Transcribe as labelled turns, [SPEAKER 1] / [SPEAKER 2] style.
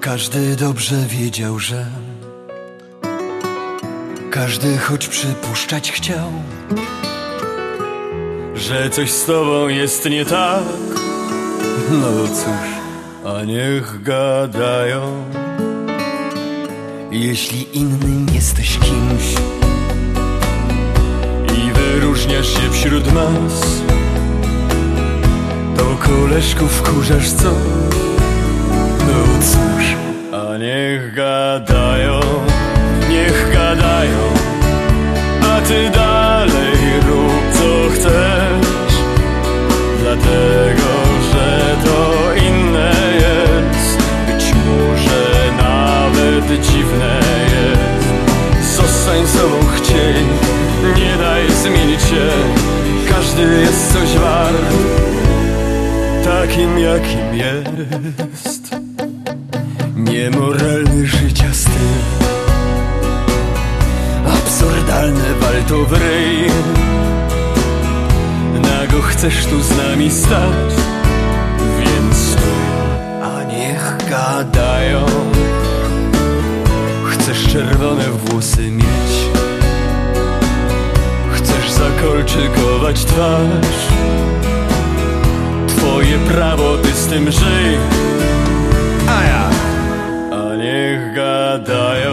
[SPEAKER 1] Każdy dobrze wiedział, że każdy choć przypuszczać chciał, że coś z tobą jest nie tak. No cóż, a niech gadają. Jeśli innym jesteś kimś i wyróżniasz się wśród mas, to koleżków wkurzasz co? No cóż, a niech gadają, a ty dalej rób co chcesz, dlatego że to inne jest, być może nawet dziwne jest. Zostań sobą, chciej, nie daj zmienić się, każdy jest coś wart, takim jakim jest. Niemoralny życia styl, absurdalne walto w ryj. Nago chcesz tu z nami stać, więc stój, a niech gadają. Chcesz czerwone włosy mieć, chcesz zakolczykować twarz, twoje prawo, ty z tym żyj. A niech gadają.